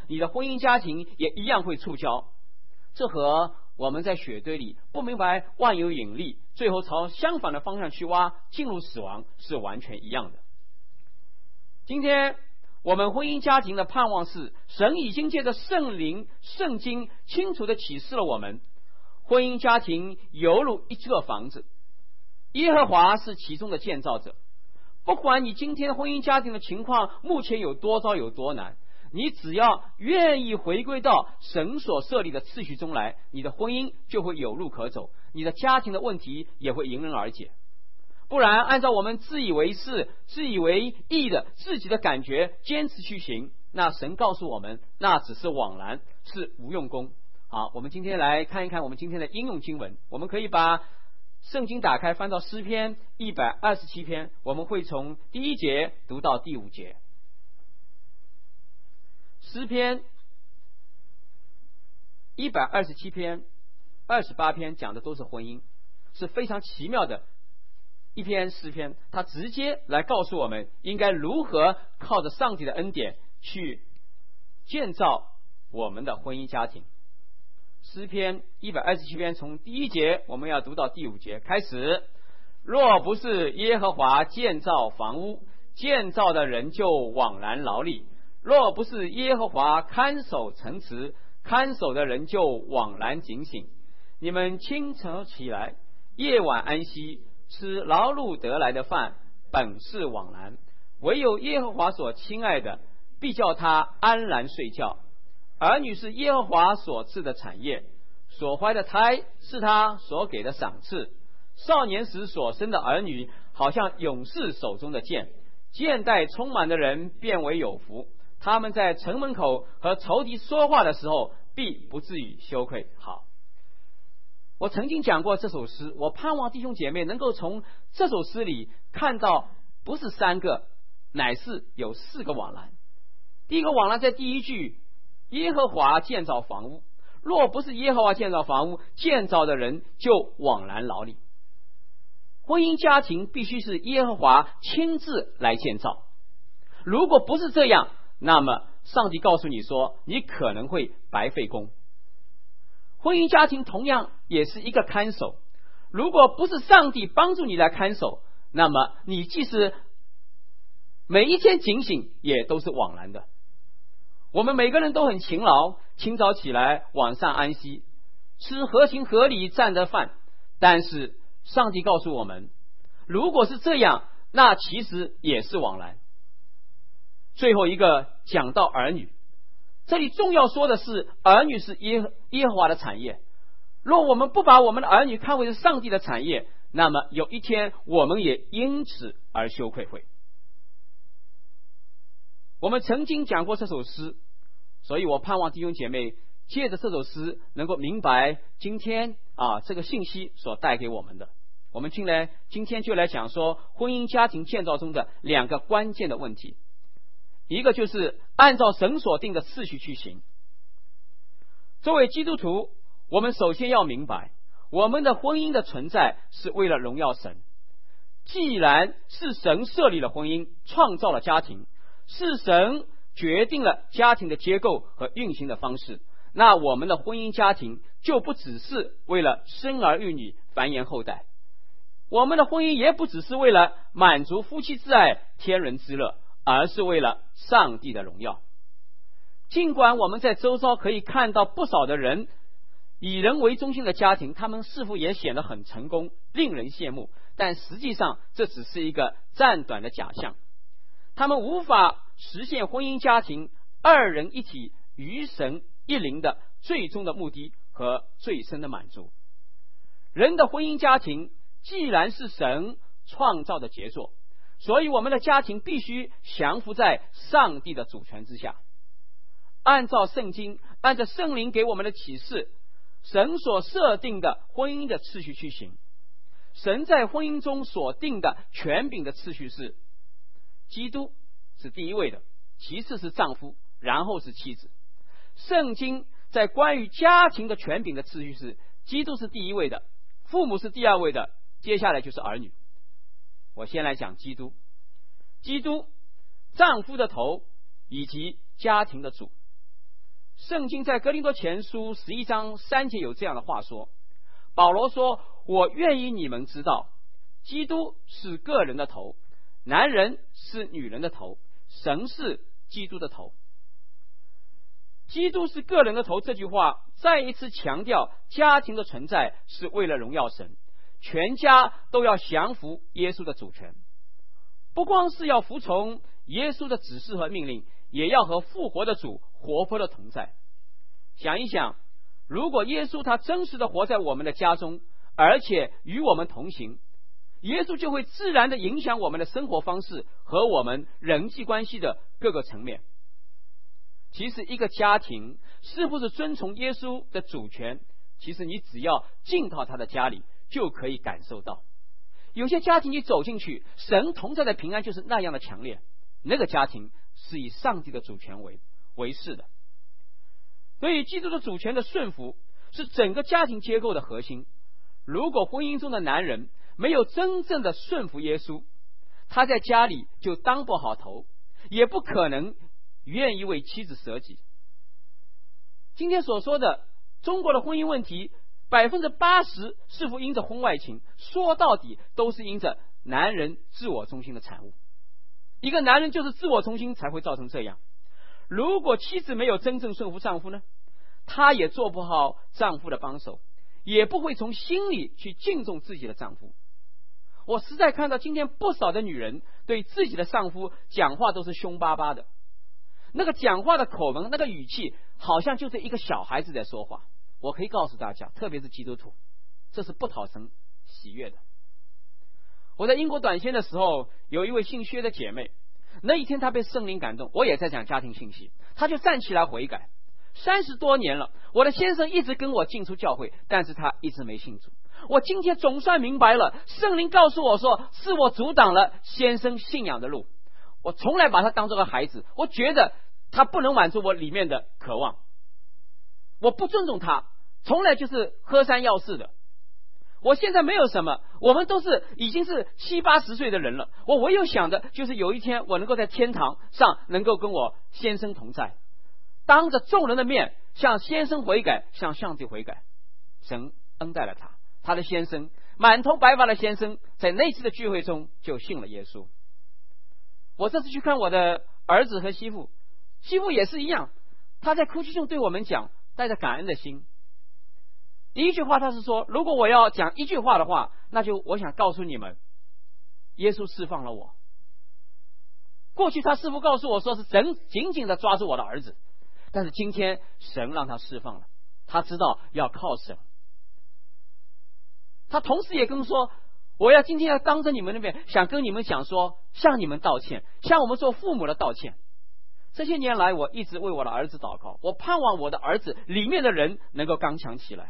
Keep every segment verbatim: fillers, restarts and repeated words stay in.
你的婚姻家庭也一样会触礁。这和我们在雪堆里不明白万有引力，最后朝相反的方向去挖，进入死亡是完全一样的。今天我们婚姻家庭的盼望是，神已经借着圣灵、圣经清楚地启示了我们，婚姻家庭犹如一座房子，耶和华是其中的建造者。不管你今天婚姻家庭的情况目前有多糟有多难，你只要愿意回归到神所设立的次序中来，你的婚姻就会有路可走，你的家庭的问题也会迎刃而解。不然按照我们自以为是、自以为意的自己的感觉坚持去行，那神告诉我们，那只是枉然，是无用功。好，我们今天来看一看我们今天的应用经文。我们可以把圣经打开，翻到诗篇一百二十七篇，我们会从第一节读到第五节。诗篇一百二十七篇、二十八篇讲的都是婚姻，是非常奇妙的一篇诗篇，它直接来告诉我们应该如何靠着上帝的恩典去建造我们的婚姻家庭。诗篇一百二十七篇从第一节我们要读到第五节开始。若不是耶和华建造房屋，建造的人就枉然劳力；若不是耶和华看守城池，看守的人就枉然警醒。你们清晨起来，夜晚安息，吃劳碌得来的饭，本是枉然。唯有耶和华所亲爱的，必叫他安然睡觉。儿女是耶和华所赐的产业，所怀的胎是他所给的赏赐。少年时所生的儿女，好像勇士手中的剑，剑带充满的人变为有福。他们在城门口和仇敌说话的时候，必不至于羞愧。好，我曾经讲过这首诗，我盼望弟兄姐妹能够从这首诗里看到，不是三个，乃是有四个往来。第一个往来在第一句，耶和华建造房屋，若不是耶和华建造房屋，建造的人就枉然劳力。婚姻家庭必须是耶和华亲自来建造，如果不是这样，那么上帝告诉你说，你可能会白费功。婚姻家庭同样也是一个看守，如果不是上帝帮助你来看守，那么你即使每一天警醒，也都是枉然的。我们每个人都很勤劳，清早起来，晚上安息，吃合情合理站的饭，但是上帝告诉我们，如果是这样，那其实也是枉然。最后一个讲到儿女，这里重要说的是，儿女是耶和耶和华的产业。若我们不把我们的儿女看为是上帝的产业，那么有一天我们也因此而羞愧会。我们曾经讲过这首诗，所以我盼望弟兄姐妹借着这首诗能够明白今天啊这个信息所带给我们的。我们进来今天就来讲说婚姻家庭建造中的两个关键的问题，一个就是按照神所定的次序去行。作为基督徒，我们首先要明白，我们的婚姻的存在是为了荣耀神。既然是神设立了婚姻，创造了家庭，是神决定了家庭的结构和运行的方式，那我们的婚姻家庭就不只是为了生儿育女、繁衍后代，我们的婚姻也不只是为了满足夫妻之爱、天伦之乐，而是为了上帝的荣耀。尽管我们在周遭可以看到不少的人以人为中心的家庭，他们似乎也显得很成功，令人羡慕，但实际上这只是一个暂短的假象。他们无法实现婚姻家庭二人一体、与神一灵的最终的目的和最深的满足。人的婚姻家庭既然是神创造的杰作，所以我们的家庭必须降服在上帝的主权之下，按照圣经，按照圣灵给我们的启示，神所设定的婚姻的次序去行。神在婚姻中所定的权柄的次序是，基督是第一位的，其次是丈夫，然后是妻子。圣经在关于家庭的权柄的次序是，基督是第一位的，父母是第二位的，接下来就是儿女。我先来讲基督。基督，丈夫的头以及家庭的主。 圣经在哥林多前书十一章三节有这样的话说，保罗说，我愿意你们知道，基督是个人的头，男人是女人的头，神是基督的头。基督是个人的头这句话再一次强调家庭的存在是为了荣耀神，全家都要降服耶稣的主权，不光是要服从耶稣的指示和命令，也要和复活的主活泼的同在。想一想，如果耶稣他真实的活在我们的家中，而且与我们同行，耶稣就会自然的影响我们的生活方式和我们人际关系的各个层面。其实一个家庭是不是遵从耶稣的主权，其实你只要进到他的家里就可以感受到。有些家庭你走进去，神同在的平安就是那样的强烈，那个家庭是以上帝的主权为为是的。所以基督的主权的顺服是整个家庭结构的核心。如果婚姻中的男人没有真正的顺服耶稣，他在家里就当不好头，也不可能愿意为妻子舍己。今天所说的中国的婚姻问题，百分之八十是否因着婚外情，说到底都是因着男人自我中心的产物。一个男人就是自我中心才会造成这样。如果妻子没有真正顺服丈夫呢，她也做不好丈夫的帮手，也不会从心里去敬重自己的丈夫。我实在看到今天不少的女人对自己的丈夫讲话都是凶巴巴的，那个讲话的口吻，那个语气好像就是一个小孩子在说话。我可以告诉大家，特别是基督徒，这是不讨神喜悦的。我在英国短宣的时候，有一位姓薛的姐妹，那一天她被圣灵感动，我也在讲家庭信息，她就站起来悔改。三十多年了，我的先生一直跟我进出教会，但是他一直没信主。我今天总算明白了，圣灵告诉我说，是我阻挡了先生信仰的路。我从来把他当作个孩子，我觉得他不能满足我里面的渴望，我不尊重他，从来就是喝三要四的。我现在没有什么，我们都是已经是七八十岁的人了，我唯有想的就是有一天我能够在天堂上能够跟我先生同在，当着众人的面向先生悔改，向上帝悔改。神恩待了他，他的先生满头白发的先生在那次的聚会中就信了耶稣。我这次去看我的儿子和媳妇，媳妇也是一样，他在哭泣中对我们讲，带着感恩的心。第一句话他是说，如果我要讲一句话的话，那就我想告诉你们，耶稣释放了我。过去他师父告诉我说是神紧紧的抓住我的儿子，但是今天神让他释放了，他知道要靠神。他同时也跟说，我要今天要当着你们那边想跟你们讲说，向你们道歉，向我们做父母的道歉。这些年来我一直为我的儿子祷告，我盼望我的儿子里面的人能够刚强起来。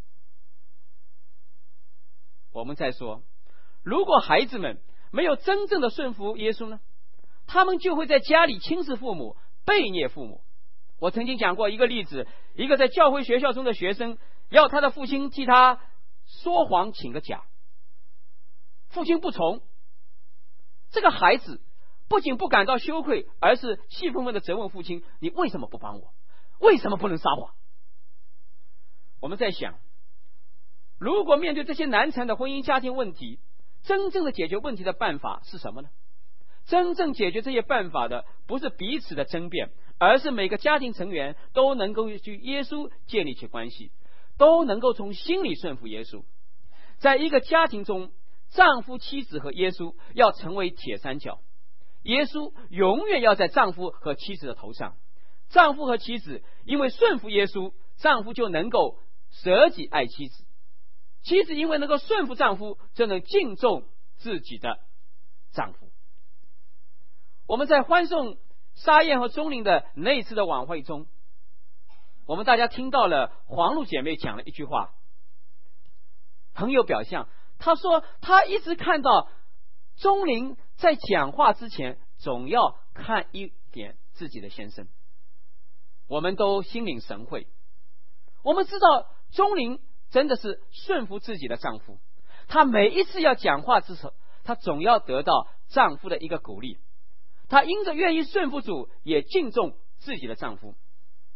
我们再说，如果孩子们没有真正的顺服耶稣呢，他们就会在家里轻视父母，背逆父母。我曾经讲过一个例子，一个在教会学校中的学生要他的父亲替他说谎请个假，父亲不从，这个孩子不仅不感到羞愧，而是气愤愤地责问父亲，你为什么不帮我？为什么不能撒谎？我们在想，如果面对这些难缠的婚姻家庭问题，真正的解决问题的办法是什么呢？真正解决这些办法的不是彼此的争辩，而是每个家庭成员都能够与耶稣建立起关系，都能够从心里顺服耶稣。在一个家庭中，丈夫、妻子和耶稣要成为铁三角，耶稣永远要在丈夫和妻子的头上。丈夫和妻子因为顺服耶稣，丈夫就能够舍己爱妻子，妻子因为能够顺服丈夫，就能敬重自己的丈夫。我们在欢送沙燕和钟灵的那一次的晚会中，我们大家听到了黄璐姐妹讲了一句话，很有表象。她说她一直看到钟灵在讲话之前总要看一点自己的先生。我们都心领神会，我们知道钟灵真的是顺服自己的丈夫，她每一次要讲话之时，她总要得到丈夫的一个鼓励，她因着愿意顺服主，也敬重自己的丈夫。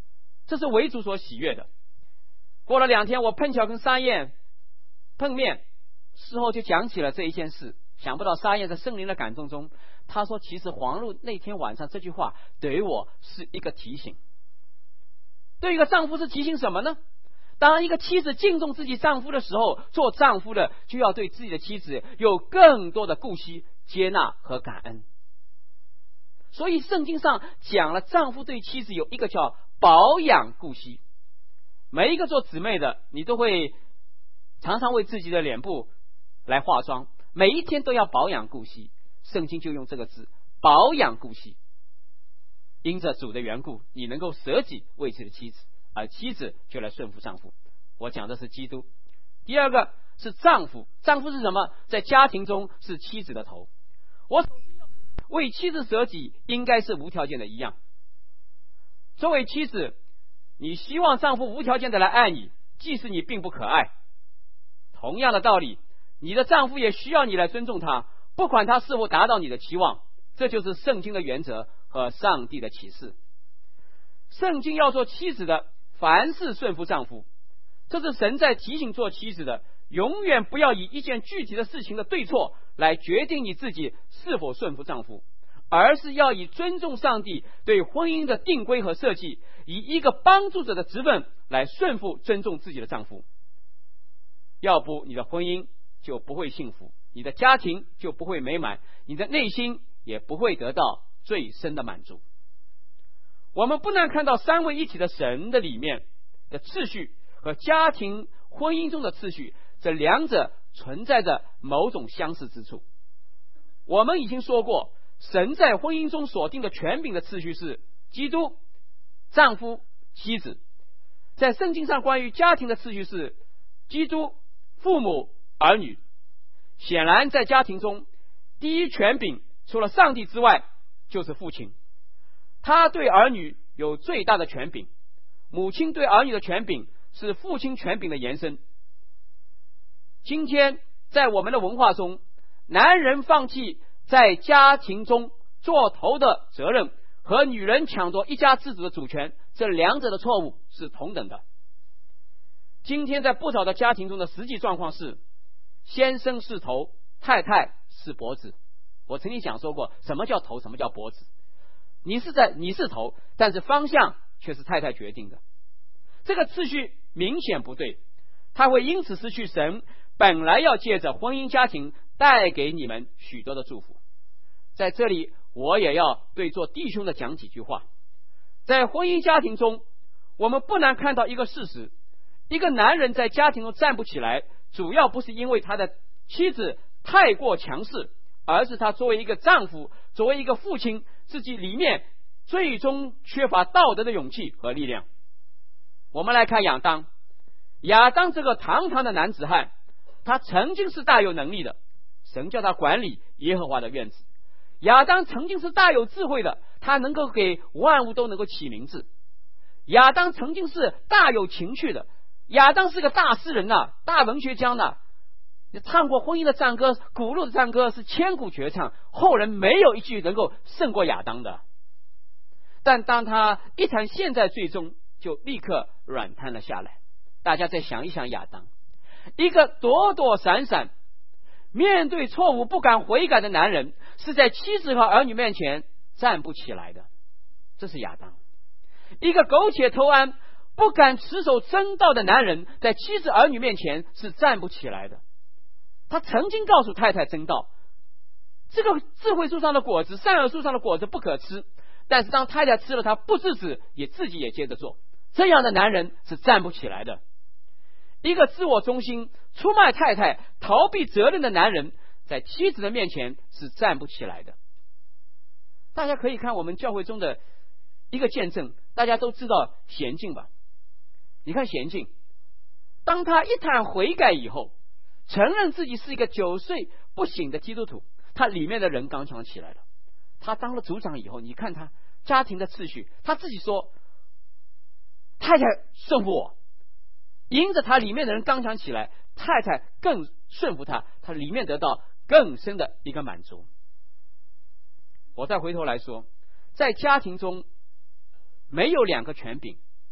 这是为主所喜悦的。过了两天，我碰巧跟沙燕碰面，事后就讲起了这一件事。想不到沙燕在圣灵的感动中，他说其实黄璐那天晚上这句话对我是一个提醒。对一个丈夫是提醒什么呢？当一个妻子敬重自己丈夫的时候，做丈夫的就要对自己的妻子有更多的顾惜、接纳和感恩。所以圣经上讲了，丈夫对妻子有一个叫保养顾惜。每一个做姊妹的，你都会常常为自己的脸部来化妆，每一天都要保养顾惜。圣经就用这个字保养顾惜。因着主的缘故，你能够舍己为自己的妻子，而妻子就来顺服丈夫。我讲的是基督。第二个是丈夫，丈夫是什么？在家庭中是妻子的头。我为妻子舍己应该是无条件的一样。作为妻子，你希望丈夫无条件的来爱你，即使你并不可爱。同样的道理，你的丈夫也需要你来尊重他，不管他是否达到你的期望。这就是圣经的原则和上帝的启示。圣经要做妻子的，凡事顺服丈夫，这是神在提醒做妻子的，永远不要以一件具体的事情的对错来决定你自己是否顺服丈夫，而是要以尊重上帝对婚姻的定规和设计，以一个帮助者的职分来顺服尊重自己的丈夫。要不你的婚姻就不会幸福，你的家庭就不会美满，你的内心也不会得到最深的满足。我们不难看到三位一体的神的里面的次序和家庭婚姻中的次序，这两者存在着某种相似之处。我们已经说过，神在婚姻中所定的权柄的次序是基督、丈夫、妻子。在圣经上关于家庭的次序是基督、父母、儿女。显然在家庭中，第一权柄除了上帝之外就是父亲，他对儿女有最大的权柄。母亲对儿女的权柄是父亲权柄的延伸。今天在我们的文化中，男人放弃在家庭中做头的责任和女人抢夺一家之主的主权，这两者的错误是同等的。今天在不少的家庭中的实际状况是，先生是头，太太是脖子。我曾经讲说过，什么叫头，什么叫脖子。你是在你是头，但是方向却是太太决定的。这个次序明显不对，他会因此失去神本来要借着婚姻家庭带给你们许多的祝福。在这里我也要对做弟兄的讲几句话。在婚姻家庭中，我们不难看到一个事实，一个男人在家庭中站不起来，主要不是因为他的妻子太过强势，而是他作为一个丈夫，作为一个父亲，自己里面最终缺乏道德的勇气和力量。我们来看亚当，亚当这个堂堂的男子汉，他曾经是大有能力的，神叫他管理耶和华的院子。亚当曾经是大有智慧的，他能够给万物都能够起名字。亚当曾经是大有情趣的，亚当是个大诗人呐、啊，大文学家呐、啊，唱过婚姻的赞歌，古录的赞歌是千古绝唱，后人没有一句能够胜过亚当的。但当他一谈现在最终就立刻软瘫了下来。大家再想一想亚当，一个躲躲闪闪面对错误不敢悔改的男人，是在妻子和儿女面前站不起来的。这是亚当。一个苟且偷安不敢持守真道的男人，在妻子儿女面前是站不起来的。他曾经告诉太太真道，这个智慧树上的果子，善恶树上的果子不可吃，但是当太太吃了，他不制止，也自己也接着做。这样的男人是站不起来的。一个自我中心、出卖太太、逃避责任的男人，在妻子的面前是站不起来的。大家可以看我们教会中的一个见证，大家都知道娴静吧？你看娴静，当他一旦悔改以后，承认自己是一个九岁不醒的基督徒，他里面的人刚强起来了。他当了组长以后，你看他家庭的秩序，他自己说太太顺服我，因着他里面的人刚强起来，太太更顺服他，他里面得到更深的一个满足。我再回头来说，在家庭中没有两个权柄，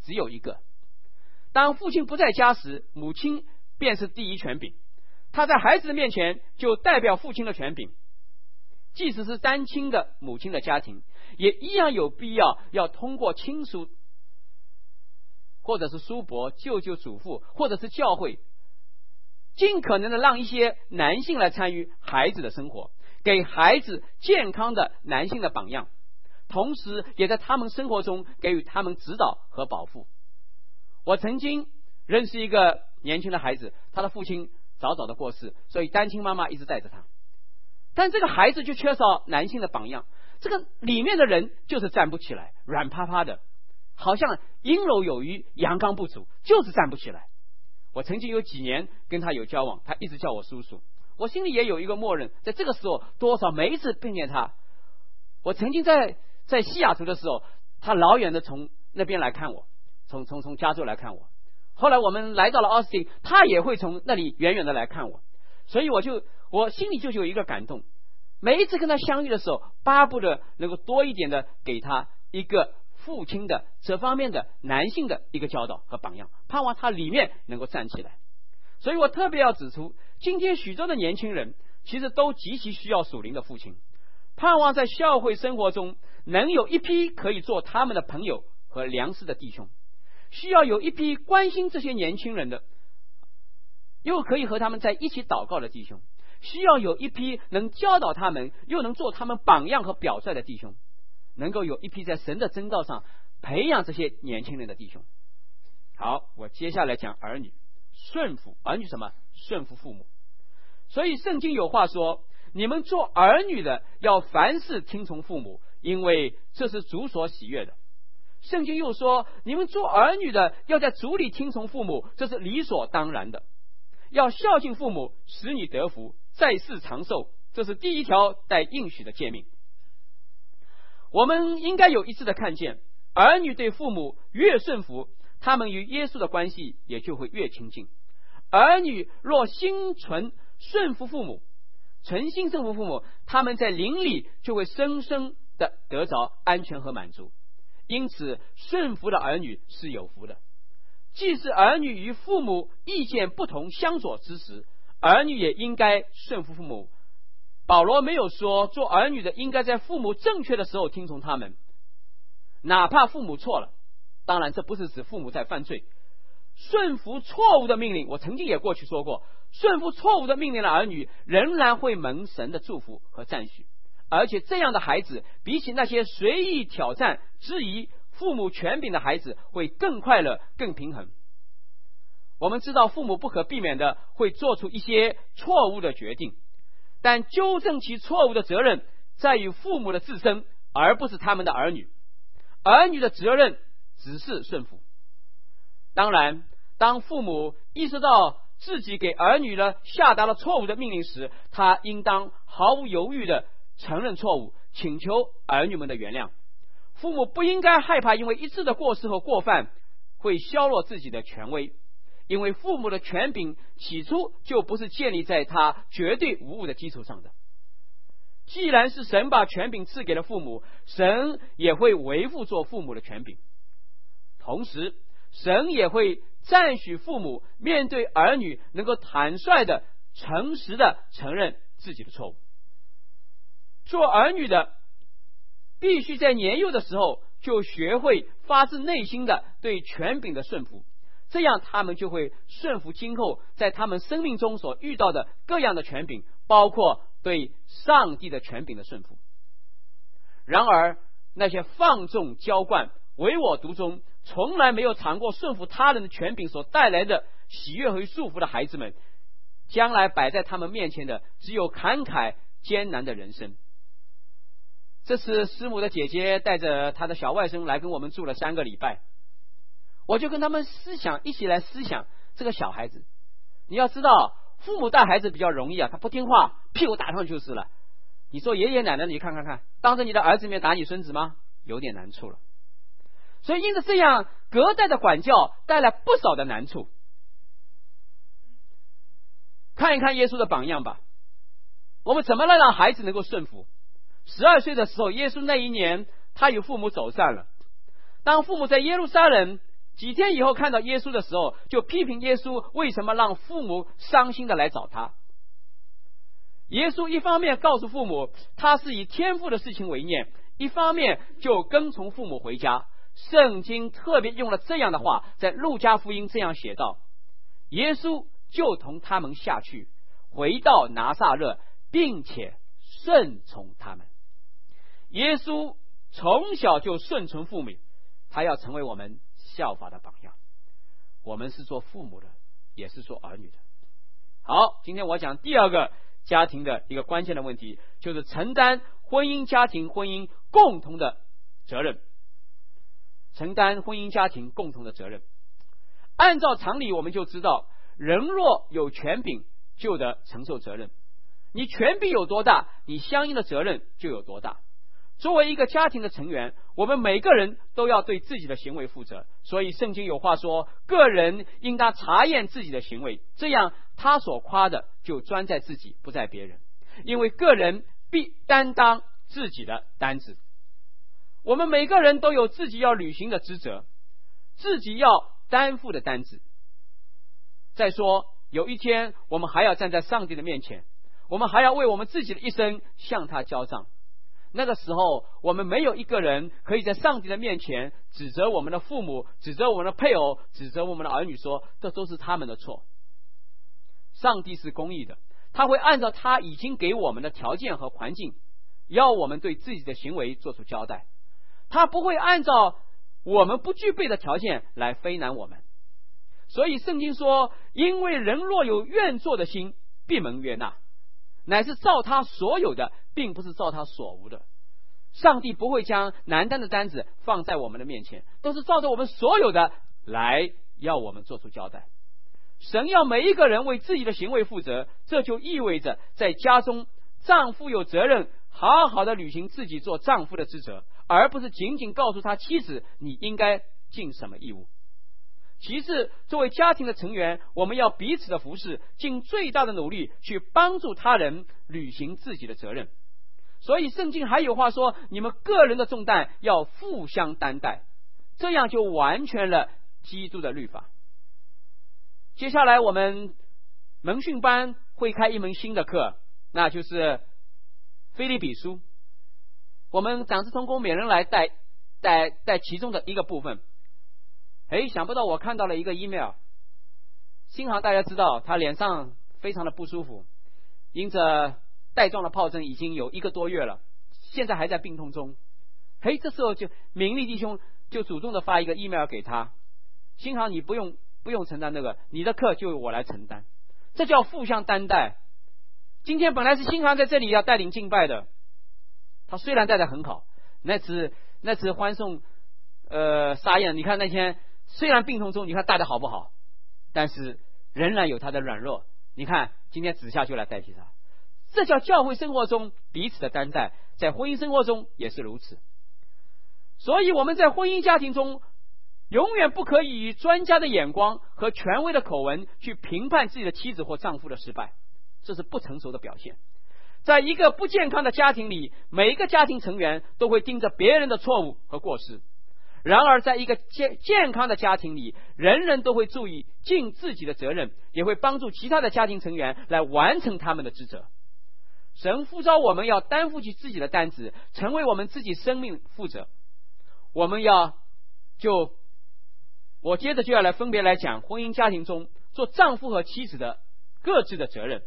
只有一个。当父亲不在家时，母亲便是第一权柄，他在孩子的面前就代表父亲的权柄。即使是单亲的母亲的家庭，也一样有必要要通过亲属，或者是叔伯、舅舅、祖父，或者是教会，尽可能的让一些男性来参与孩子的生活，给孩子健康的男性的榜样，同时也在他们生活中给予他们指导和保护。我曾经认识一个年轻的孩子，他的父亲早早的过世，所以单亲妈妈一直带着他，但这个孩子就缺少男性的榜样，这个里面的人就是站不起来，软趴趴的，好像阴柔有余，阳刚不足，就是站不起来。我曾经有几年跟他有交往，他一直叫我叔叔，我心里也有一个默认，在这个时候多少每一次碰见他，我曾经在在西雅图的时候，他老远的从那边来看我，从从从加州来看我，后来我们来到了奥斯汀，他也会从那里远远的来看我，所以我就我心里就有一个感动，每一次跟他相遇的时候，巴不得能够多一点的给他一个父亲的这方面的男性的一个教导和榜样，盼望他里面能够站起来。所以我特别要指出，今天许多的年轻人其实都极其需要属灵的父亲，盼望在教会生活中能有一批可以做他们的朋友和良师的弟兄，需要有一批关心这些年轻人的，又可以和他们在一起祷告的弟兄，需要有一批能教导他们又能做他们榜样和表率的弟兄，能够有一批在神的真道上培养这些年轻人的弟兄。好，我接下来讲儿女顺服，儿女什么？顺服父母。所以圣经有话说，你们做儿女的要凡事听从父母，因为这是主所喜悦的。圣经又说，你们做儿女的要在主里听从父母，这是理所当然的。要孝敬父母，使你得福，在世长寿，这是第一条带应许的诫命。我们应该有一致的看见，儿女对父母越顺服，他们与耶稣的关系也就会越亲近。儿女若心存顺服父母，存心顺服父母，他们在灵里就会深深的得着安全和满足。因此顺服的儿女是有福的。即使儿女与父母意见不同相左之时，儿女也应该顺服父母。保罗没有说做儿女的应该在父母正确的时候听从他们，哪怕父母错了。当然这不是指父母在犯罪，顺服错误的命令，我曾经也过去说过，顺服错误的命令的儿女仍然会蒙神的祝福和赞许，而且这样的孩子比起那些随意挑战质疑父母权柄的孩子会更快乐更平衡。我们知道父母不可避免的会做出一些错误的决定，但纠正其错误的责任在于父母的自身，而不是他们的儿女。儿女的责任只是顺服。当然当父母意识到自己给儿女呢下达了错误的命令时，他应当毫无犹豫的承认错误，请求儿女们的原谅。父母不应该害怕因为一次的过失和过犯会削弱自己的权威，因为父母的权柄起初就不是建立在他绝对无误的基础上的。既然是神把权柄赐给了父母，神也会维护做父母的权柄，同时神也会赞许父母面对儿女能够坦率的诚实的承认自己的错误。做儿女的必须在年幼的时候就学会发自内心的对权柄的顺服，这样他们就会顺服今后在他们生命中所遇到的各样的权柄，包括对上帝的权柄的顺服。然而那些放纵娇惯唯我独尊，从来没有尝过顺服他人的权柄所带来的喜悦和祝福的孩子们，将来摆在他们面前的只有坎慨艰难的人生。这次师母的姐姐带着她的小外甥来跟我们住了三个礼拜，我就跟他们思想一起来思想这个小孩子。你要知道父母带孩子比较容易啊，他不听话屁股打上就是了。你说爷爷奶奶你看看看，当着你的儿子面打你孙子吗？有点难处了。所以因此这样隔代的管教带来不少的难处。看一看耶稣的榜样吧，我们怎么来让孩子能够顺服？十二岁的时候，耶稣那一年他与父母走散了。当父母在耶路撒冷几天以后看到耶稣的时候，就批评耶稣为什么让父母伤心的来找他。耶稣一方面告诉父母他是以天父的事情为念，一方面就跟从父母回家。圣经特别用了这样的话，在路加福音这样写道：耶稣就同他们下去，回到拿撒勒，并且顺从他们。耶稣从小就顺从父母，他要成为我们效法的榜样。我们是做父母的，也是做儿女的。好，今天我讲第二个家庭的一个关键的问题，就是承担婚姻家庭婚姻共同的责任。承担婚姻家庭共同的责任，按照常理我们就知道，人若有权柄就得承受责任，你权柄有多大，你相应的责任就有多大。作为一个家庭的成员，我们每个人都要对自己的行为负责，所以圣经有话说，个人应当查验自己的行为，这样他所夸的就专在自己，不在别人，因为个人必担当自己的担子。我们每个人都有自己要履行的职责，自己要担负的担子。再说有一天我们还要站在上帝的面前，我们还要为我们自己的一生向他交账。那个时候我们没有一个人可以在上帝的面前指责我们的父母，指责我们的配偶，指责我们的儿女，说这都是他们的错。上帝是公义的，他会按照他已经给我们的条件和环境，要我们对自己的行为做出交代，他不会按照我们不具备的条件来非难我们。所以圣经说，因为人若有愿做的心，必蒙悦纳，乃是照他所有的，并不是照他所无的。上帝不会将难担的担子放在我们的面前，都是照着我们所有的来要我们做出交代。神要每一个人为自己的行为负责，这就意味着在家中丈夫有责任好好的履行自己做丈夫的职责，而不是仅仅告诉他妻子你应该尽什么义务。其次，作为家庭的成员，我们要彼此的服侍，尽最大的努力去帮助他人履行自己的责任。所以圣经还有话说，你们个人的重担要互相担待，这样就完全了基督的律法。接下来我们门训班会开一门新的课，那就是腓立比书。我们长子同工每人来带带带其中的一个部分。哎，想不到我看到了一个 email， 新航大家知道他脸上非常的不舒服，因着带状的疱疹已经有一个多月了，现在还在病痛中。哎，这时候就明利弟兄就主动的发一个 email 给他，新航你不用不用承担那个，你的课就由我来承担，这叫互相担待。今天本来是新航在这里要带领敬拜的，他虽然带得很好，那次那次欢送呃沙宴，你看那天虽然病痛中，你看带得好不好，但是仍然有他的软弱。你看今天子夏就来代替他，这叫教会生活中彼此的担待，在婚姻生活中也是如此。所以我们在婚姻家庭中永远不可以以专家的眼光和权威的口吻去评判自己的妻子或丈夫的失败，这是不成熟的表现。在一个不健康的家庭里，每一个家庭成员都会盯着别人的错误和过失。然而在一个健健康的家庭里，人人都会注意尽自己的责任，也会帮助其他的家庭成员来完成他们的职责。神呼召我们要担负起自己的担子，成为我们自己生命负责。我们要就我接着就要来分别来讲婚姻家庭中做丈夫和妻子的各自的责任。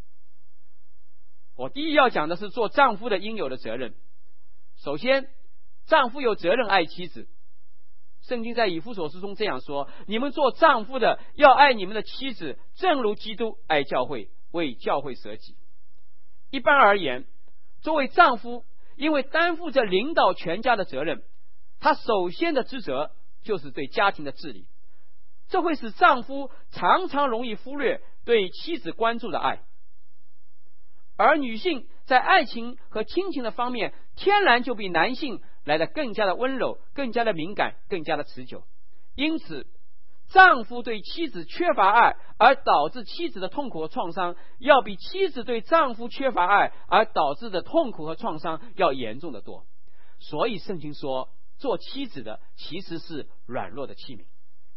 我第一要讲的是做丈夫的应有的责任。首先，丈夫有责任爱妻子。圣经在以弗所书中这样说，你们做丈夫的要爱你们的妻子，正如基督爱教会，为教会舍己。一般而言，作为丈夫，因为担负着领导全家的责任，他首先的职责就是对家庭的治理，这会使丈夫常常容易忽略对妻子关注的爱。而女性在爱情和亲情的方面，天然就比男性来得更加的温柔，更加的敏感，更加的持久。因此，丈夫对妻子缺乏爱而导致妻子的痛苦和创伤，要比妻子对丈夫缺乏爱而导致的痛苦和创伤要严重的多。所以圣经说，做妻子的其实是软弱的器皿。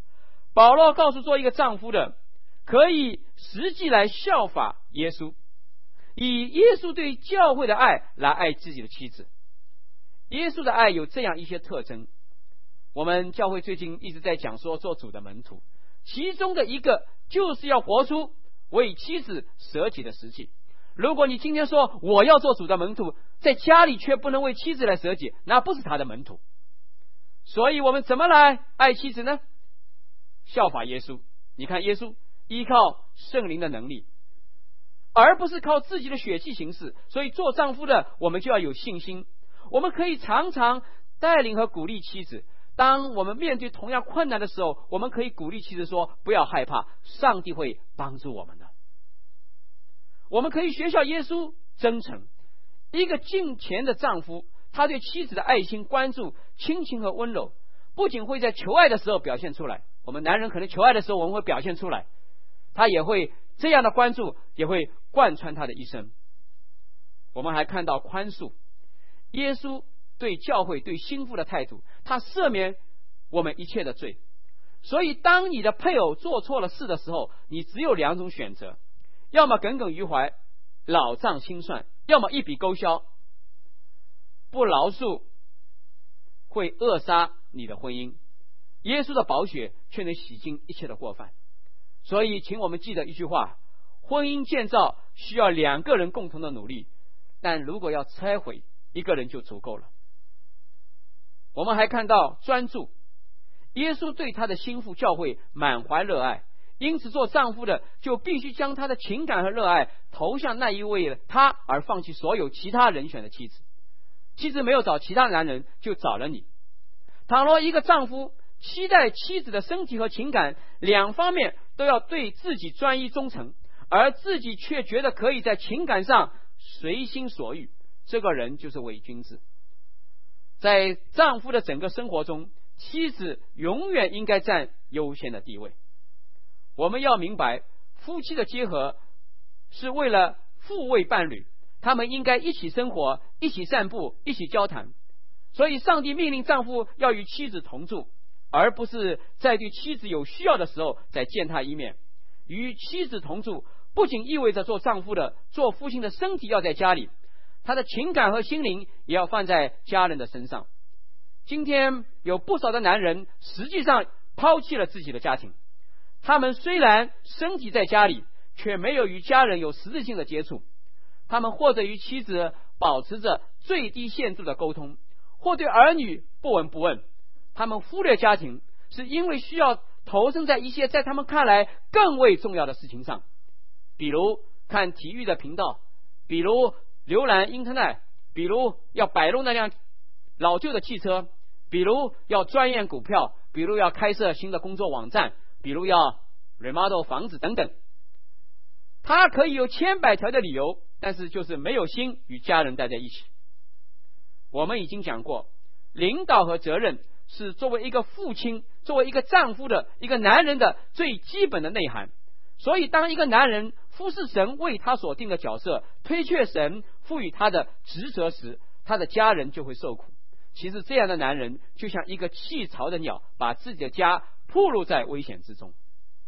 保罗告诉做一个丈夫的，可以实际来效法耶稣，以耶稣对教会的爱来爱自己的妻子。耶稣的爱有这样一些特征，我们教会最近一直在讲说做主的门徒，其中的一个就是要活出为妻子舍己的实际。如果你今天说我要做主的门徒，在家里却不能为妻子来舍己，那不是他的门徒。所以我们怎么来爱妻子呢？效法耶稣。你看耶稣依靠圣灵的能力，而不是靠自己的血气行事。所以做丈夫的我们就要有信心，我们可以常常带领和鼓励妻子。当我们面对同样困难的时候，我们可以鼓励妻子说，不要害怕，上帝会帮助我们的。我们可以学效耶稣真诚。一个敬虔的丈夫，他对妻子的爱心、关注、亲情和温柔，不仅会在求爱的时候表现出来，我们男人可能求爱的时候我们会表现出来，他也会这样的关注也会贯穿他的一生。我们还看到宽恕，耶稣对教会对心腹的态度，他赦免我们一切的罪。所以当你的配偶做错了事的时候，你只有两种选择，要么耿耿于怀，老账新算，要么一笔勾销。不饶恕会扼杀你的婚姻，耶稣的宝血却能洗净一切的过犯。所以请我们记得一句话，婚姻建造需要两个人共同的努力，但如果要拆毁，一个人就足够了。我们还看到专注，耶稣对他的心腹教会满怀热爱，因此做丈夫的就必须将他的情感和热爱投向那一位他，而放弃所有其他人选的妻子。妻子没有找其他男人，就找了你。倘若一个丈夫期待妻子的身体和情感两方面都要对自己专一忠诚，而自己却觉得可以在情感上随心所欲，这个人就是伪君子。在丈夫的整个生活中，妻子永远应该占优先的地位。我们要明白，夫妻的结合是为了抚慰伴侣，他们应该一起生活，一起散步，一起交谈。所以上帝命令丈夫要与妻子同住，而不是在对妻子有需要的时候再见他一面。与妻子同住不仅意味着做丈夫的、做父亲的身体要在家里，他的情感和心灵也要放在家人的身上。今天有不少的男人实际上抛弃了自己的家庭，他们虽然身体在家里，却没有与家人有实质性的接触。他们或者与妻子保持着最低限度的沟通，或对儿女不闻不问。他们忽略家庭，是因为需要投身在一些在他们看来更为重要的事情上，比如看体育的频道，比如浏览 Internet， 比如要摆弄那辆老旧的汽车，比如要钻研股票，比如要开设新的工作网站，比如要 remodel 房子等等。他可以有千百条的理由，但是就是没有心与家人待在一起。我们已经讲过，领导和责任是作为一个父亲、作为一个丈夫的一个男人的最基本的内涵。所以当一个男人忽视神为他所定的角色，推却神赋予他的职责时，他的家人就会受苦。其实这样的男人就像一个弃巢的鸟，把自己的家暴露在危险之中。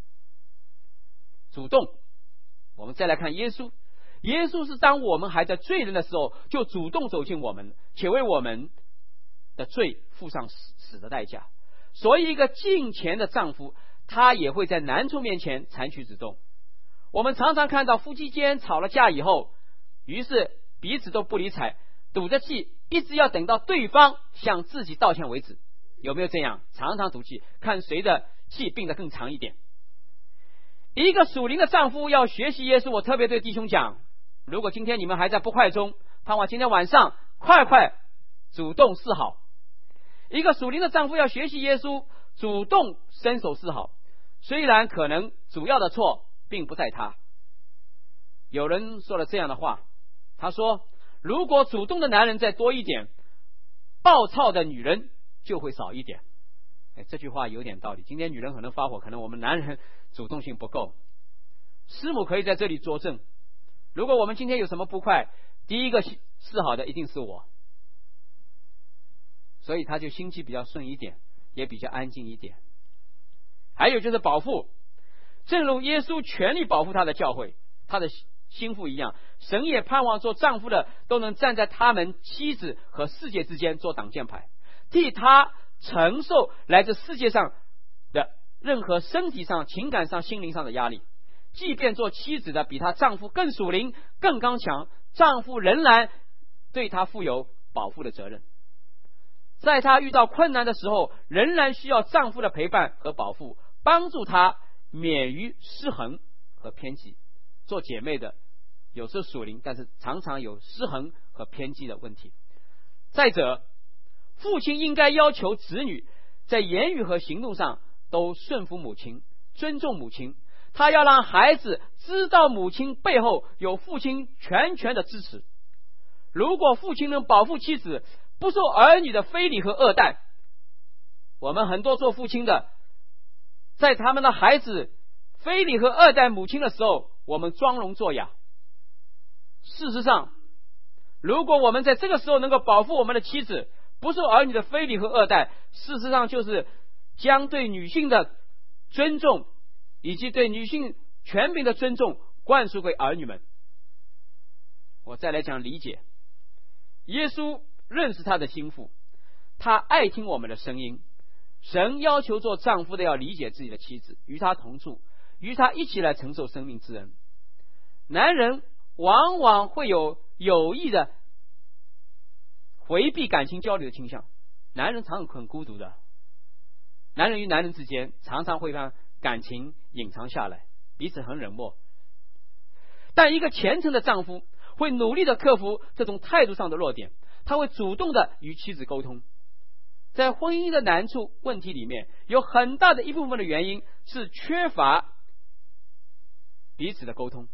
主动，我们再来看耶稣。耶稣是当我们还在罪人的时候，就主动走进我们，且为我们的罪付上死的代价。所以一个敬虔的丈夫，他也会在难处面前采取主动。我们常常看到夫妻间吵了架以后，于是彼此都不理睬，赌着气，一直要等到对方向自己道歉为止。有没有这样？常常赌气，看谁的气病得更长一点。一个属灵的丈夫要学习耶稣。我特别对弟兄讲，如果今天你们还在不快中，盼望今天晚上快快主动示好。一个属灵的丈夫要学习耶稣，主动伸手示好，虽然可能主要的错并不在他。有人说了这样的话，他说，如果主动的男人再多一点，暴躁的女人就会少一点。哎，这句话有点道理。今天女人可能发火，可能我们男人主动性不够。师母可以在这里作证，如果我们今天有什么不快，第一个示好的一定是我，所以他就心气比较顺一点，也比较安静一点。 还有就是保护，正如耶稣全力保护他的教会，他的心腹一样，神也盼望做丈夫的都能站在他们妻子和世界之间做挡箭牌，替他承受来自世界上的任何身体上、情感上、心灵上的压力。即便做妻子的比她丈夫更属灵、更刚强，丈夫仍然对她负有保护的责任。在她遇到困难的时候，仍然需要丈夫的陪伴和保护，帮助她免于失衡和偏激。做姐妹的有时候属灵，但是常常有失衡和偏激的问题。再者，父亲应该要求子女在言语和行动上都顺服母亲，尊重母亲。他要让孩子知道母亲背后有父亲全权的支持。如果父亲能保护妻子不受儿女的非礼和恶待，我们很多做父亲的，在他们的孩子非礼和恶待母亲的时候，我们装聋作哑。事实上，如果我们在这个时候能够保护我们的妻子不受儿女的非礼和恶待，事实上就是将对女性的尊重以及对女性权柄的尊重灌输给儿女们。我再来讲理解，耶稣认识他的心腹，他爱听我们的声音。神要求做丈夫的要理解自己的妻子，与他同住，与他一起来承受生命之恩。男人往往会有有意的回避感情交流的倾向，男人常常很孤独的，男人与男人之间常常会让感情隐藏下来，彼此很冷漠。但一个虔诚的丈夫会努力的克服这种态度上的弱点，他会主动的与妻子沟通。在婚姻的难处问题里面，有很大的一部分的原因是缺乏彼此的沟通。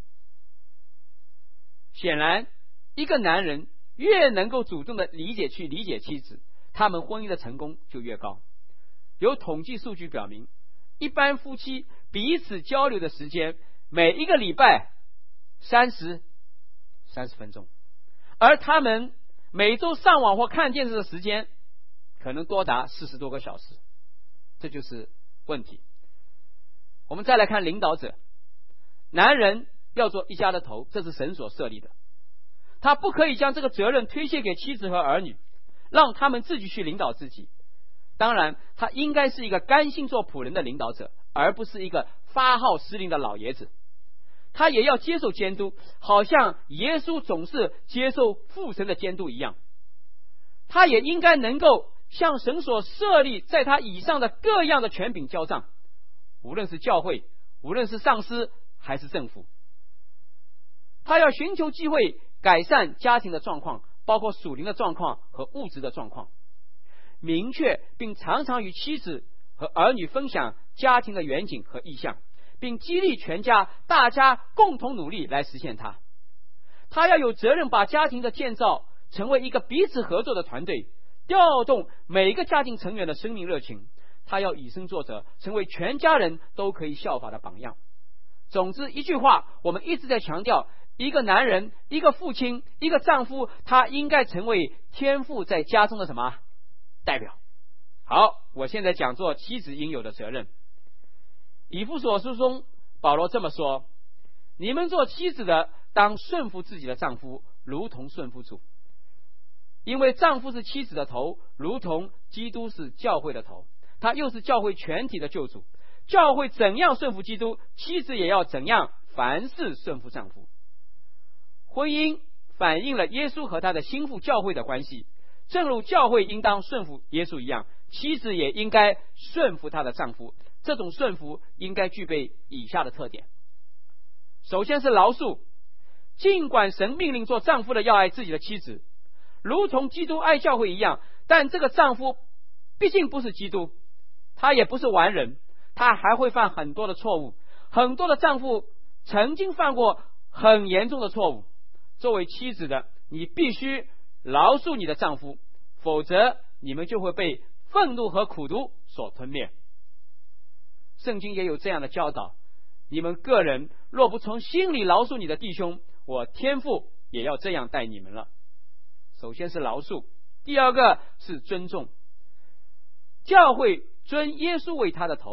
显然，一个男人越能够主动的理解去理解妻子，他们婚姻的成功就越高。有统计数据表明，一般夫妻彼此交流的时间每一个礼拜三十三十分钟，而他们每周上网或看电视的时间可能多达四十多个小时，这就是问题。我们再来看领导者，男人要做一家的头，这是神所设立的，他不可以将这个责任推卸给妻子和儿女，让他们自己去领导自己。当然，他应该是一个甘心做仆人的领导者，而不是一个发号施令的老爷子。他也要接受监督，好像耶稣总是接受父神的监督一样。他也应该能够向神所设立在他以上的各样的权柄交账，无论是教会，无论是上司还是政府。他要寻求机会改善家庭的状况，包括属灵的状况和物质的状况，明确并常常与妻子和儿女分享家庭的远景和意向，并激励全家大家共同努力来实现它。他要有责任把家庭的建造成为一个彼此合作的团队，调动每一个家庭成员的生命热情。他要以身作则，成为全家人都可以效法的榜样。总之一句话，我们一直在强调，一个男人，一个父亲，一个丈夫，他应该成为天父在家中的什么代表。好，我现在讲做妻子应有的责任。以弗所书中保罗这么说，你们做妻子的当顺服自己的丈夫，如同顺服主，因为丈夫是妻子的头，如同基督是教会的头，他又是教会全体的救主。教会怎样顺服基督，妻子也要怎样凡事顺服丈夫。婚姻反映了耶稣和他的心腹教会的关系，正如教会应当顺服耶稣一样，妻子也应该顺服她的丈夫。这种顺服应该具备以下的特点。首先是饶恕，尽管神命令做丈夫的要爱自己的妻子，如同基督爱教会一样，但这个丈夫毕竟不是基督，他也不是完人，他还会犯很多的错误。很多的丈夫曾经犯过很严重的错误。作为妻子的，你必须饶恕你的丈夫，否则你们就会被愤怒和苦毒所吞灭。圣经也有这样的教导，你们个人若不从心里饶恕你的弟兄，我天父也要这样待你们了。首先是饶恕，第二个是尊重。教会尊耶稣为他的头，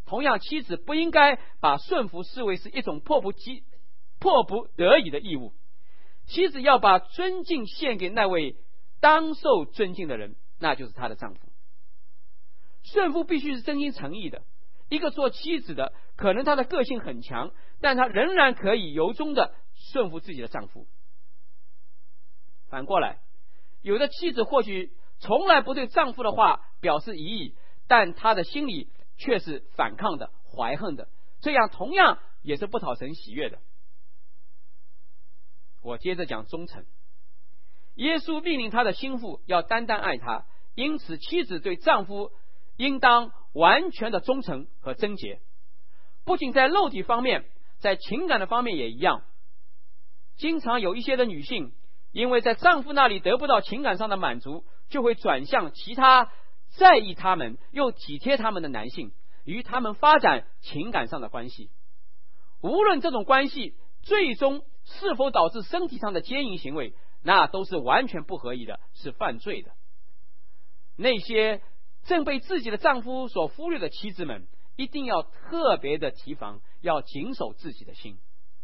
同样，妻子不应该把顺服视为是一种迫不及迫不得已的义务。妻子要把尊敬献给那位当受尊敬的人，那就是她的丈夫。顺服必须是真心诚意的。一个做妻子的，可能她的个性很强，但她仍然可以由衷的顺服自己的丈夫。反过来，有的妻子或许从来不对丈夫的话表示异议，但她的心里却是反抗的、怀恨的，这样同样也是不讨神喜悦的。我接着讲忠诚。耶稣命令他的心腹要单单爱他，因此妻子对丈夫应当完全的忠诚和贞洁。不仅在肉体方面，在情感的方面也一样。经常有一些的女性，因为在丈夫那里得不到情感上的满足，就会转向其他在意他们又体贴他们的男性，与他们发展情感上的关系。无论这种关系最终是否导致身体上的奸淫行为，那都是完全不合宜的，是犯罪的。那些正被自己的丈夫所忽略的妻子们，一定要特别的提防，要谨守自己的心。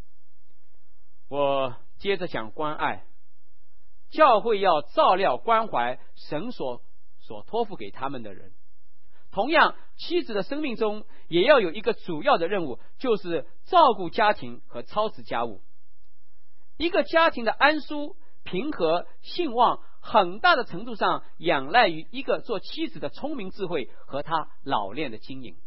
我接着讲关爱。教会要照料关怀神所所托付给他们的人。同样，妻子的生命中也要有一个主要的任务，就是照顾家庭和操持家务。一个家庭的安舒、平和、兴旺，很大的程度上仰赖于一个做妻子的聪明智慧和她老练的经营。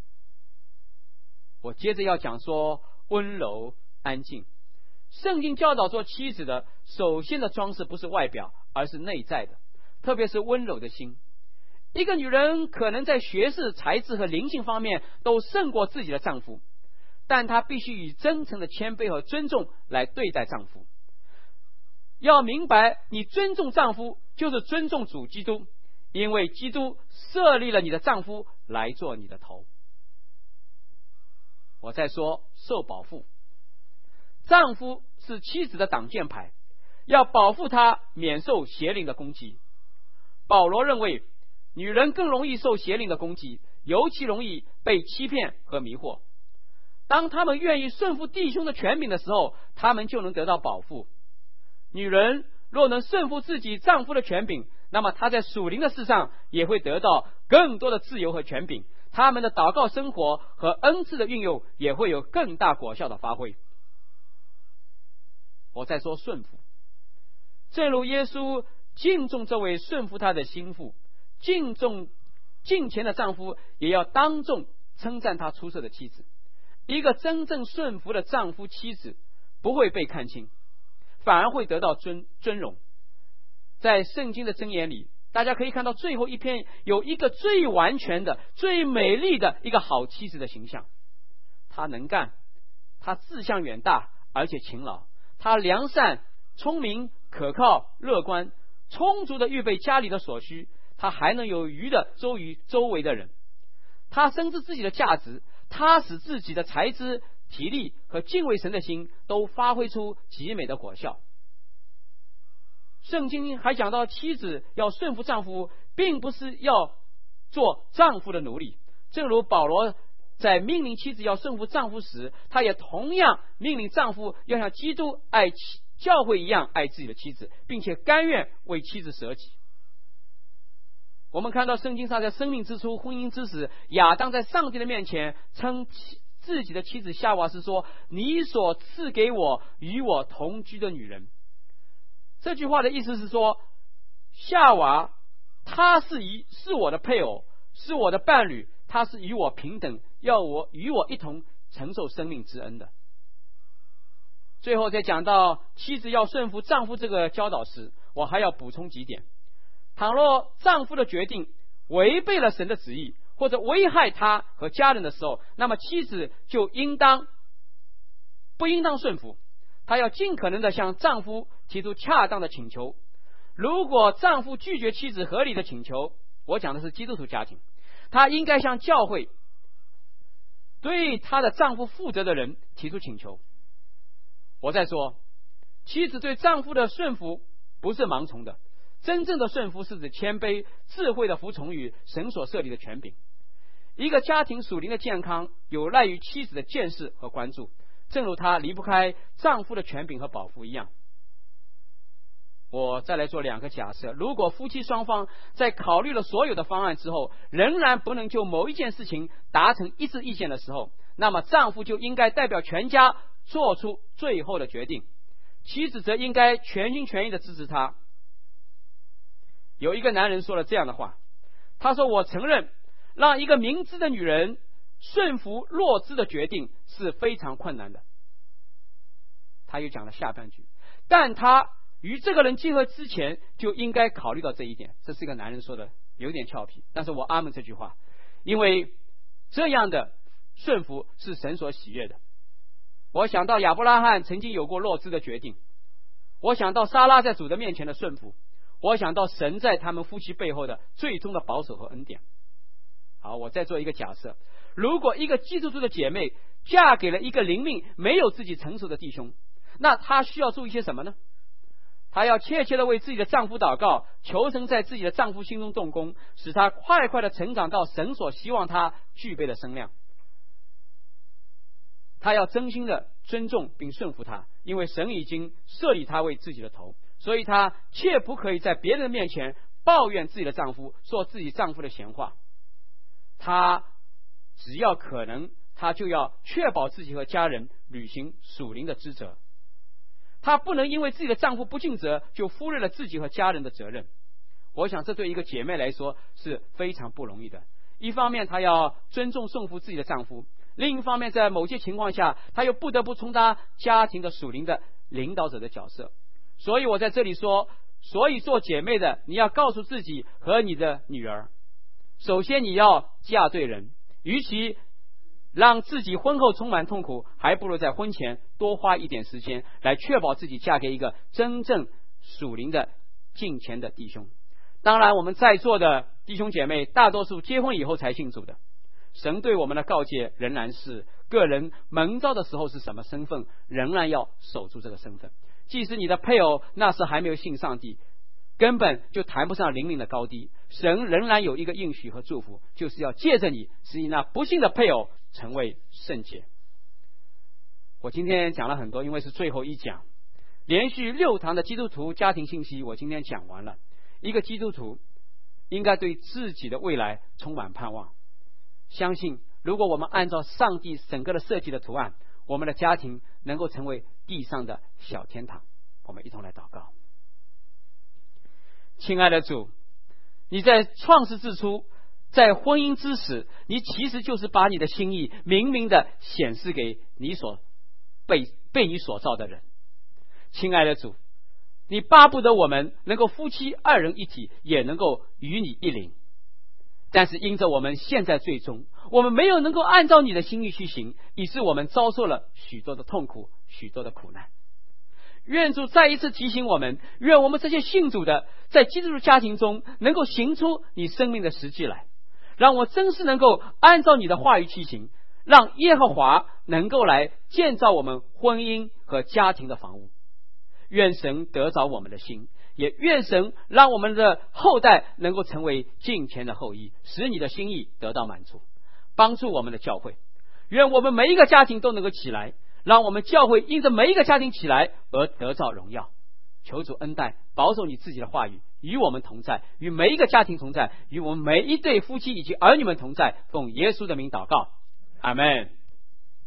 我接着要讲说温柔安静。圣经教导做妻子的，首先的装饰不是外表，而是内在的，特别是温柔的心。一个女人可能在学识、才智和灵性方面都胜过自己的丈夫，但她必须以真诚的谦卑和尊重来对待丈夫。要明白，你尊重丈夫就是尊重主基督，因为基督设立了你的丈夫来做你的头。我再说受保护。丈夫是妻子的挡箭牌，要保护她免受邪灵的攻击。保罗认为，女人更容易受邪灵的攻击，尤其容易被欺骗和迷惑。当他们愿意顺服弟兄的权柄的时候，他们就能得到保护。女人若能顺服自己丈夫的权柄，那么她在属灵的事上也会得到更多的自由和权柄，他们的祷告生活和恩赐的运用也会有更大果效的发挥。我再说顺服。正如耶稣敬重这位顺服他的心腹，敬重敬虔的丈夫也要当众称赞他出色的妻子。一个真正顺服的丈夫妻子不会被看轻，反而会得到尊尊荣。在圣经的箴言里，大家可以看到最后一篇有一个最完全的、最美丽的一个好妻子的形象。她能干，她志向远大，而且勤劳。她良善、聪明、可靠、乐观，充足的预备家里的所需，她还能有余的周于周围的人。她深知自己的价值，她使自己的才智、体力和敬畏神的心都发挥出极美的果效。圣经还讲到，妻子要顺服丈夫，并不是要做丈夫的奴隶。正如保罗在命令妻子要顺服丈夫时，他也同样命令丈夫要像基督爱教会一样爱自己的妻子，并且甘愿为妻子舍己。我们看到圣经上，在生命之初、婚姻之时，亚当在上帝的面前称自己的妻子夏娃是说：“你所赐给我与我同居的女人。”这句话的意思是说，夏娃她是一是我的配偶，是我的伴侣，她是与我平等，要我与我一同承受生命之恩的。最后再讲到妻子要顺服丈夫这个教导时，我还要补充几点。倘若丈夫的决定违背了神的旨意，或者危害他和家人的时候，那么妻子就应当不应当顺服，她要尽可能的向丈夫提出恰当的请求。如果丈夫拒绝妻子合理的请求，我讲的是基督徒家庭，她应该向教会对她的丈夫负责的人提出请求。我再说，妻子对丈夫的顺服不是盲从的，真正的顺服是指谦卑、智慧的服从于神所设立的权柄。 一个家庭属灵的健康有赖于妻子的见识和关注，正如她离不开丈夫的权柄和保护一样。我再来做两个假设，如果夫妻双方在考虑了所有的方案之后，仍然不能就某一件事情达成一致意见的时候，那么丈夫就应该代表全家做出最后的决定，妻子则应该全心全意的支持他。有一个男人说了这样的话，他说：我承认让一个明智的女人顺服弱智的决定是非常困难的。他又讲了下半句，但他与这个人结合之前就应该考虑到这一点。这是一个男人说的，有点俏皮，但是我阿门这句话，因为这样的顺服是神所喜悦的。我想到亚伯拉罕曾经有过弱智的决定，我想到撒拉在主的面前的顺服，我想到神在他们夫妻背后的最终的保守和恩典。好，我再做一个假设，如果一个基督徒的姐妹嫁给了一个灵命没有自己成熟的弟兄，那她需要注意些什么呢？她要切切的为自己的丈夫祷告，求神在自己的丈夫心中动工，使他快快的成长到神所希望他具备的身量。她要真心的尊重并顺服他，因为神已经设立他为自己的头，所以她切不可以在别人面前抱怨自己的丈夫，说自己丈夫的闲话。她只要可能，她就要确保自己和家人履行属灵的职责。她不能因为自己的丈夫不尽责，就忽略了自己和家人的责任。我想这对一个姐妹来说是非常不容易的。一方面她要尊重顺服自己的丈夫，另一方面在某些情况下她又不得不充当家庭的属灵的领导者的角色。所以我在这里说，所以做姐妹的，你要告诉自己和你的女儿，首先你要嫁对人，与其让自己婚后充满痛苦，还不如在婚前多花一点时间来确保自己嫁给一个真正属灵的敬虔的弟兄。当然我们在座的弟兄姐妹大多数结婚以后才信主的，神对我们的告诫仍然是个人蒙召的时候是什么身份，仍然要守住这个身份。即使你的配偶那时还没有信上帝，根本就谈不上灵命的高低，神仍然有一个应许和祝福，就是要借着你使你那不信的配偶成为圣洁。我今天讲了很多，因为是最后一讲，连续六堂的基督徒家庭信息我今天讲完了。一个基督徒应该对自己的未来充满盼望，相信如果我们按照上帝整个的设计的图案，我们的家庭能够成为地上的小天堂。我们一同来祷告。亲爱的主，你在创世之初，在婚姻之时，你其实就是把你的心意明明的显示给你所被被你所造的人。亲爱的主，你巴不得我们能够夫妻二人一体，也能够与你一灵。但是因着我们现在最终我们没有能够按照你的心意去行，以致我们遭受了许多的痛苦，许多的苦难。愿主再一次提醒我们，愿我们这些信主的在基督徒家庭中能够行出你生命的实际来，让我真是能够按照你的话语去行，让耶和华能够来建造我们婚姻和家庭的房屋。愿神得着我们的心，也愿神让我们的后代能够成为敬虔的后裔，使你的心意得到满足，帮助我们的教会。愿我们每一个家庭都能够起来，让我们教会因着每一个家庭起来而得到荣耀。求主恩待，保守你自己的话语与我们同在，与每一个家庭同在，与我们每一对夫妻以及儿女们同在。奉耶稣的名祷告，阿们。